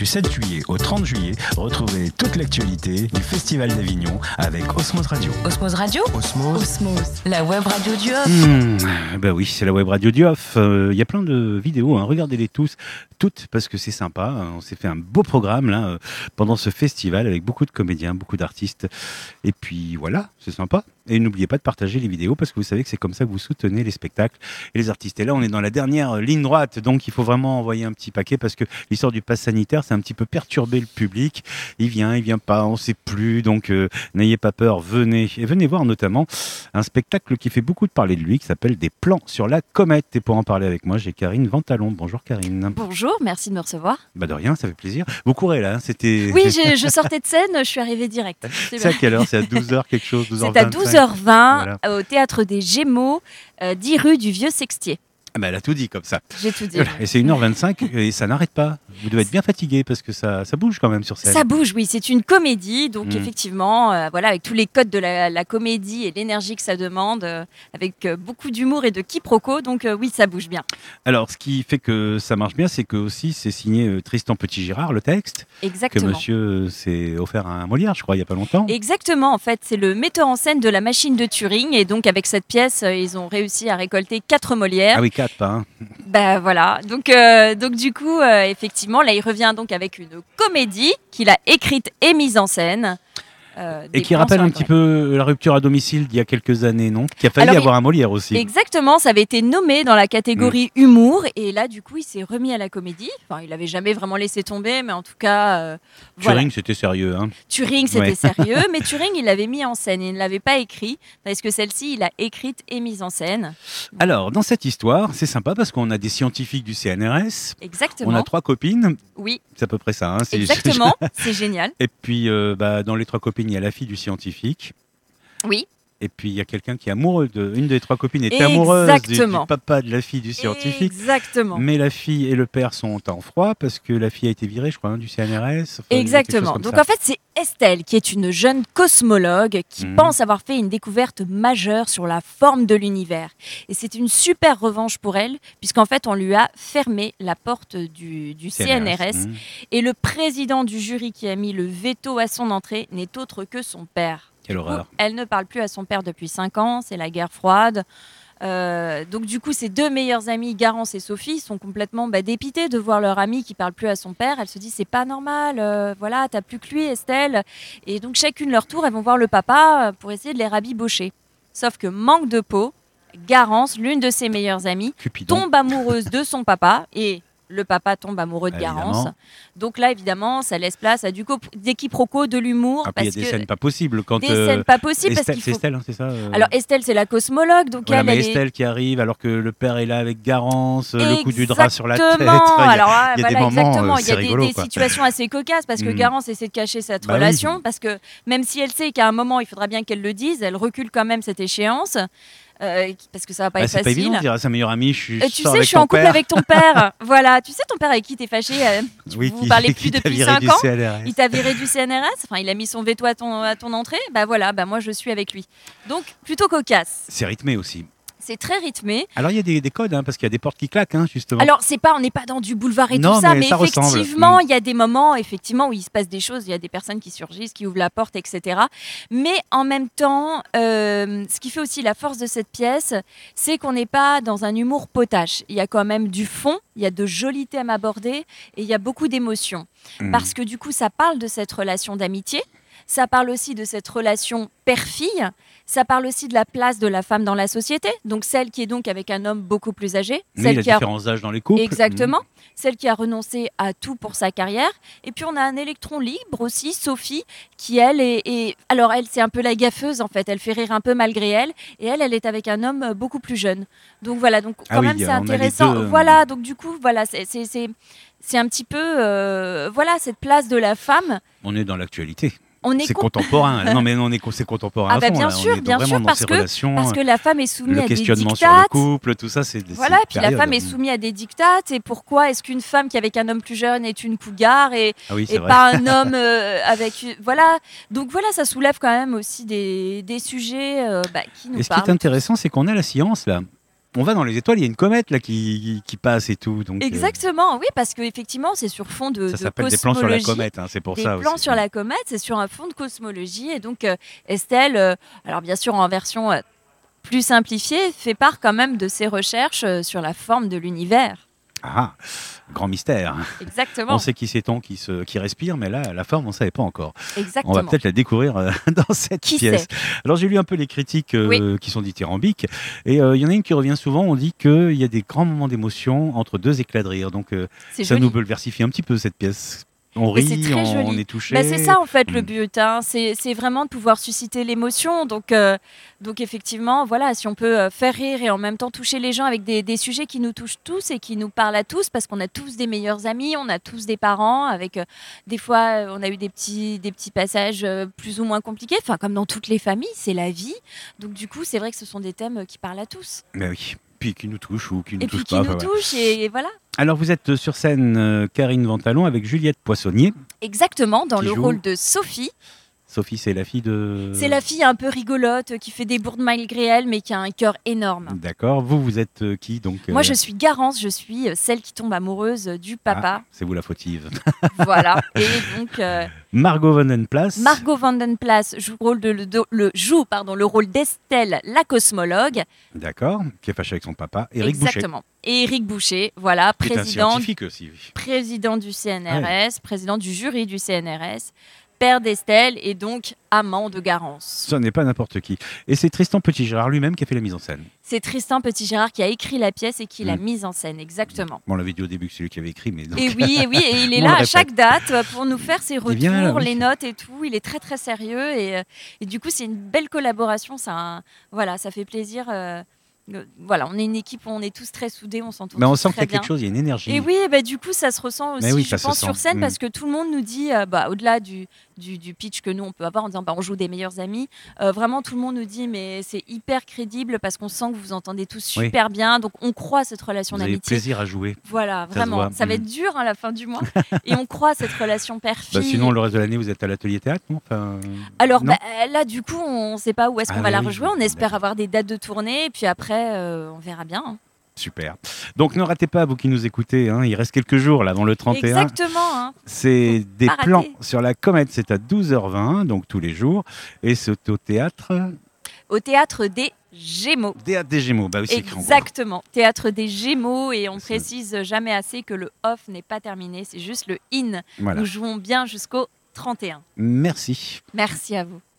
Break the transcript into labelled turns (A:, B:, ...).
A: Du 7 juillet au 30 juillet, retrouvez toute l'actualité du Festival d'Avignon avec Osmose Radio.
B: Osmose Radio ?
A: Osmose.
B: La web radio du Off.
C: Ben oui, c'est la web radio du Off. Il y a plein de vidéos, regardez-les toutes, parce que c'est sympa. On s'est fait un beau programme là pendant ce festival avec beaucoup de comédiens, beaucoup d'artistes. Et puis voilà, c'est sympa. Et n'oubliez pas de partager les vidéos parce que vous savez que c'est comme ça que vous soutenez les spectacles et les artistes. Et là, on est dans la dernière ligne droite, donc il faut vraiment envoyer un petit paquet parce que l'histoire du pass sanitaire, c'est un petit peu perturbé le public. Il vient pas, on ne sait plus. Donc n'ayez pas peur, venez. Et venez voir notamment un spectacle qui fait beaucoup de parler de lui, qui s'appelle Des plans sur la comète. Et pour en parler avec moi, j'ai Karine Ventalon. Bonjour Karine.
B: Bonjour, merci de me recevoir.
C: Bah de rien, ça fait plaisir. Vous courez là, c'était...
B: Oui, je sortais de scène, je suis arrivée direct.
C: C'est à quelle heure ? C'est à 12h quelque chose, 12h25.
B: C'est à 12h20 voilà. Au Théâtre des Gémeaux, 10 rue du Vieux Sextier.
C: Ah bah elle a tout dit comme ça.
B: J'ai tout dit.
C: Et c'est 1h25 et ça n'arrête pas. Vous devez être bien fatigué parce que ça bouge quand même sur scène.
B: Ça bouge, oui. C'est une comédie, donc effectivement, voilà, avec tous les codes de la comédie et l'énergie que ça demande, avec beaucoup d'humour et de quiproquo. Donc oui, ça bouge bien.
C: Alors, ce qui fait que ça marche bien, c'est que aussi c'est signé Tristan Petit-Girard, le texte.
B: Exactement.
C: Que monsieur s'est offert un Molière, je crois, il n'y a pas longtemps.
B: Exactement. En fait, c'est le metteur en scène de La Machine de Turing. Et donc, avec cette pièce, ils ont réussi à récolter 4 Molières.
C: Ah oui, 4 pas, hein.
B: Ben voilà, donc du coup, effectivement, là, il revient donc avec une comédie qu'il a écrite et mise en scène.
C: Et qui rappelle un petit peu la rupture à domicile d'il y a quelques années, non ? Qui a failli avoir un Molière aussi.
B: Exactement, ça avait été nommé dans la catégorie humour. Et là, du coup, il s'est remis à la comédie. Enfin, il n'avait jamais vraiment laissé tomber, mais en tout cas...
C: Turing, c'était sérieux. Hein.
B: Turing, c'était sérieux, mais Turing, il l'avait mis en scène. Il ne l'avait pas écrit, parce que celle-ci, il l'a écrite et mise en scène.
C: Alors, dans cette histoire, c'est sympa parce qu'on a des scientifiques du CNRS.
B: Exactement.
C: On a 3 copines.
B: Oui.
C: C'est à peu près ça. Hein.
B: Exactement, c'est génial.
C: Et puis, dans les 3 copines, il y a la fille du scientifique.
B: Oui.
C: Et puis il y a quelqu'un qui est amoureux une des 3 copines est amoureuse du papa de la fille du scientifique.
B: Exactement.
C: Mais la fille et le père sont en froid parce que la fille a été virée, je crois, du CNRS. Enfin,
B: exactement. Donc en fait, c'est Estelle qui est une jeune cosmologue qui pense avoir fait une découverte majeure sur la forme de l'univers. Et c'est une super revanche pour elle, puisqu'en fait, on lui a fermé la porte du CNRS. Et le président du jury qui a mis le veto à son entrée n'est autre que son père.
C: Quelle horreur.
B: Elle ne parle plus à son père depuis 5 ans, c'est la guerre froide. Donc du coup, ses 2 meilleures amies, Garance et Sophie, sont complètement dépitées de voir leur amie qui parle plus à son père. Elle se dit c'est pas normal, voilà, t'as plus que lui, Estelle. Et donc chacune leur tour, elles vont voir le papa pour essayer de les rabibocher. Sauf que manque de peau, Garance, l'une de ses meilleures amies, tombe amoureuse de son papa et le papa tombe amoureux de Garance. Donc là, évidemment, ça laisse place à des quiproquos, de l'humour.
C: Il y a des scènes pas possibles.
B: Scènes pas possibles.
C: Estelle,
B: parce qu'il faut...
C: c'est Estelle, hein, c'est ça
B: Alors Estelle, c'est la cosmologue. Donc
C: voilà, mais Estelle qui arrive alors que le père est là avec Garance, le coup du drap sur la tête.
B: Enfin, il y a des
C: moments,
B: il y a
C: rigolo,
B: des situations assez cocasses parce que Garance essaie de cacher cette relation. Parce que même si elle sait qu'à un moment, il faudra bien qu'elle le dise, elle recule quand même cette échéance. Parce que ça va pas être facile.
C: C'est pas évident de dire à sa meilleure amie, je
B: suis en couple avec ton père. Voilà, tu sais ton père avec qui t'es fâché, vous parlez plus depuis 5 ans. Il t'a viré du CNRS. Enfin, il a mis son veto à ton entrée. Moi je suis avec lui. Donc plutôt cocasse.
C: C'est rythmé aussi.
B: C'est très rythmé.
C: Alors il y a des codes, parce qu'il y a des portes qui claquent, justement.
B: Alors on n'est pas dans du boulevard et tout ça, mais effectivement, il y a des moments, effectivement, où il se passe des choses. Il y a des personnes qui surgissent, qui ouvrent la porte, etc. Mais en même temps, ce qui fait aussi la force de cette pièce, c'est qu'on n'est pas dans un humour potache. Il y a quand même du fond, il y a de jolis thèmes abordés et il y a beaucoup d'émotions. Parce que du coup, ça parle de cette relation d'amitié. Ça parle aussi de cette relation père-fille. Ça parle aussi de la place de la femme dans la société. Donc celle qui est donc avec un homme beaucoup plus âgé.
C: Celle qui différence d'âge dans les couples.
B: Exactement. Celle qui a renoncé à tout pour sa carrière. Et puis on a un électron libre aussi, Sophie, qui elle est... Alors elle, c'est un peu la gaffeuse en fait. Elle fait rire un peu malgré elle. Et elle est avec un homme beaucoup plus jeune. Donc voilà, donc quand même c'est intéressant. Voilà, donc du coup, voilà, c'est un petit peu... voilà, cette place de la femme.
C: On est dans l'actualité. C'est contemporain. Non, mais c'est contemporain.
B: Bien sûr, parce que la femme est soumise à des dictats. Le
C: questionnement sur le couple, tout ça, c'est.
B: Voilà, puis la femme est soumise à des dictats. Et pourquoi est-ce qu'une femme qui est avec un homme plus jeune est une cougar et pas un homme avec. Voilà. Donc voilà, ça soulève quand même aussi des sujets qui nous parlent.
C: Et ce qui est intéressant, c'est qu'on a la science là. on va dans les étoiles, il y a une comète là qui passe et tout. Donc,
B: exactement, oui, parce qu'effectivement, c'est sur fond de
C: ça s'appelle
B: cosmologie.
C: des plans sur la comète, hein, c'est pour ça aussi.
B: Des plans sur la comète, c'est sur un fond de cosmologie. Et donc, Estelle, alors bien sûr en version plus simplifiée, fait part quand même de ses recherches sur la forme de l'univers.
C: Ah, grand mystère.
B: Exactement.
C: On sait qui c'est-on qui respire, mais là, la forme, on ne savait pas encore.
B: Exactement.
C: On va peut-être la découvrir dans cette pièce. Alors, j'ai lu un peu les critiques qui sont dithyrambiques. Et il y en a une qui revient souvent. On dit qu'il y a des grands moments d'émotion entre deux éclats de rire. Donc, ça nous bouleversifie un petit peu cette pièce. On rit, on est touché.
B: C'est ça en fait le but. Hein. C'est vraiment de pouvoir susciter l'émotion. Donc effectivement, voilà, si on peut faire rire et en même temps toucher les gens avec des sujets qui nous touchent tous et qui nous parlent à tous, parce qu'on a tous des meilleurs amis, on a tous des parents. Avec des fois, on a eu des petits passages plus ou moins compliqués. Enfin, comme dans toutes les familles, c'est la vie. Donc du coup, c'est vrai que ce sont des thèmes qui parlent à tous.
C: Mais oui. Puis qui nous touchent ou qui nous touchent
B: pas. Et puis qui nous touchent et voilà.
C: Alors vous êtes sur scène, Karine Ventalon, avec Juliette Poissonnier.
B: Exactement, dans le rôle de Sophie.
C: Sophie, c'est la fille de...
B: C'est la fille un peu rigolote, qui fait des bourdes malgré elle, mais qui a un cœur énorme.
C: D'accord. Vous êtes qui donc
B: Moi, je suis Garance, je suis celle qui tombe amoureuse du papa.
C: Ah, c'est vous la fautive.
B: Voilà. Et donc...
C: Margot Vandenplass.
B: Margot Vandenplass joue le rôle d'Estelle, la cosmologue.
C: D'accord, qui est fâchée avec son papa, Éric Boucher.
B: Exactement. Et Éric Boucher, voilà, président du CNRS,
C: ouais.
B: Président du jury du CNRS, père d'Estelle et donc amant de Garance.
C: Ce n'est pas n'importe qui. Et c'est Tristan Petit-Gérard lui-même qui a fait la mise en scène.
B: C'est Tristan Petit-Gérard qui a écrit la pièce et qui l'a mise en scène, exactement.
C: Bon, on l'avait dit au début que c'est lui qui avait écrit, mais donc...
B: Et oui, et il est là à chaque date pour nous faire ses retours, les notes et tout. Il est très très sérieux et du coup c'est une belle collaboration. Ça fait plaisir. Voilà, on est une équipe, on est tous très soudés, on s'entend.
C: Mais on sent qu'il y a quelque chose, il y a une énergie.
B: Et oui, du coup, ça se ressent aussi, je pense, sur scène, parce que tout le monde nous dit, au-delà du pitch que nous on peut avoir en disant, on joue des meilleurs amis, vraiment tout le monde nous dit, mais c'est hyper crédible parce qu'on sent que vous entendez tous super bien, donc on croit à cette relation d'amitié.
C: Vous avez plaisir à jouer.
B: Voilà, vraiment, ça va être dur à la fin du mois, et on croit à cette relation père-fille.
C: Sinon, le reste de l'année, vous êtes à l'atelier théâtre, non
B: Alors là, du coup, on ne sait pas où est-ce qu'on va la rejouer, on espère avoir des dates de tournée, et puis après, on verra bien. Hein.
C: Super. Donc ne ratez pas, vous qui nous écoutez, il reste quelques jours là, avant le 31.
B: Exactement.
C: C'est des plans sur la comète, c'est à 12h20, donc tous les jours. Et c'est au théâtre...
B: Au théâtre des Gémeaux.
C: Théâtre des Gémeaux, oui, c'est écrit en gros.
B: Exactement, théâtre des Gémeaux, et on précise jamais assez que le off n'est pas terminé, c'est juste le in. Voilà. Nous jouons bien jusqu'au 31.
C: Merci.
B: Merci à vous.